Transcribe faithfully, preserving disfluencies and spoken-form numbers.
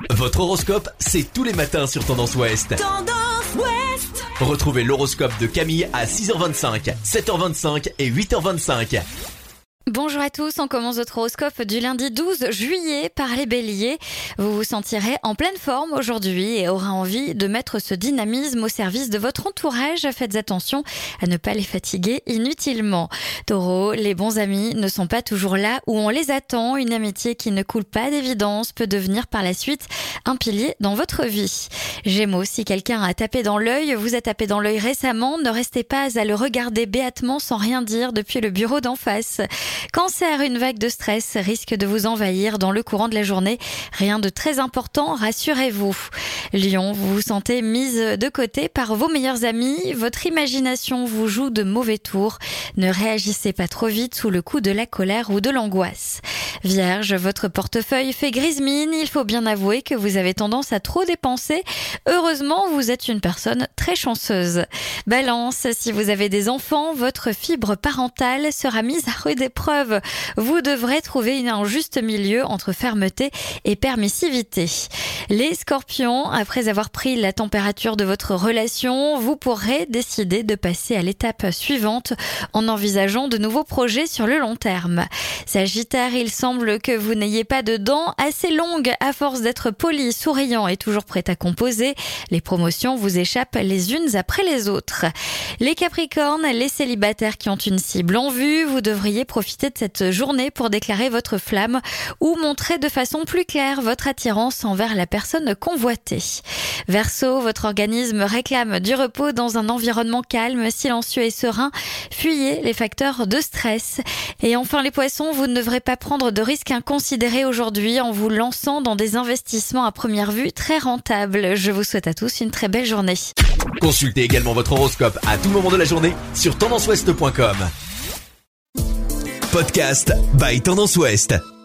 Votre horoscope, c'est tous les matins sur Tendance Ouest. Tendance Ouest. Retrouvez l'horoscope de Camille à six heures vingt-cinq, sept heures vingt-cinq et huit heures vingt-cinq. Bonjour à tous, on commence votre horoscope du lundi douze juillet par les béliers. Vous vous sentirez en pleine forme aujourd'hui et aurez envie de mettre ce dynamisme au service de votre entourage. Faites attention à ne pas les fatiguer inutilement. Taureau, les bons amis ne sont pas toujours là où on les attend. Une amitié qui ne coule pas d'évidence peut devenir par la suite un pilier dans votre vie. Gémeaux, si quelqu'un a tapé dans l'œil, vous a tapé dans l'œil récemment, ne restez pas à le regarder béatement sans rien dire depuis le bureau d'en face. Cancer, une vague de stress risque de vous envahir dans le courant de la journée. Rien de très important, rassurez-vous. Lion, vous vous sentez mise de côté par vos meilleurs amis. Votre imagination vous joue de mauvais tours. Ne réagissez pas trop vite sous le coup de la colère ou de l'angoisse. Vierge, votre portefeuille fait grise mine. Il faut bien avouer que vous avez tendance à trop dépenser. Heureusement, vous êtes une personne très chanceuse. Balance, si vous avez des enfants, votre fibre parentale sera mise à rude épreuve. Vous devrez trouver un juste milieu entre fermeté et permissivité. Les scorpions, après avoir pris la température de votre relation, vous pourrez décider de passer à l'étape suivante en envisageant de nouveaux projets sur le long terme. Sagittaire, il semble que vous n'ayez pas de dents assez longues à force d'être poli, souriant et toujours prêt à composer. Les promotions vous échappent les unes après les autres. Les Capricornes, les célibataires qui ont une cible en vue, vous devriez profiter de cette journée pour déclarer votre flamme ou montrer de façon plus claire votre attirance envers la personne convoitée. Verseau, votre organisme réclame du repos dans un environnement calme, silencieux et serein. Fuyez les facteurs de stress. Et enfin les poissons, vous ne devrez pas prendre de risques inconsidérés aujourd'hui en vous lançant dans des investissements à première vue très rentables. Je vous souhaite à tous une très belle journée. Consultez également votre horoscope à tout moment de la journée sur tendance ouest point com. Podcast by Tendance Ouest.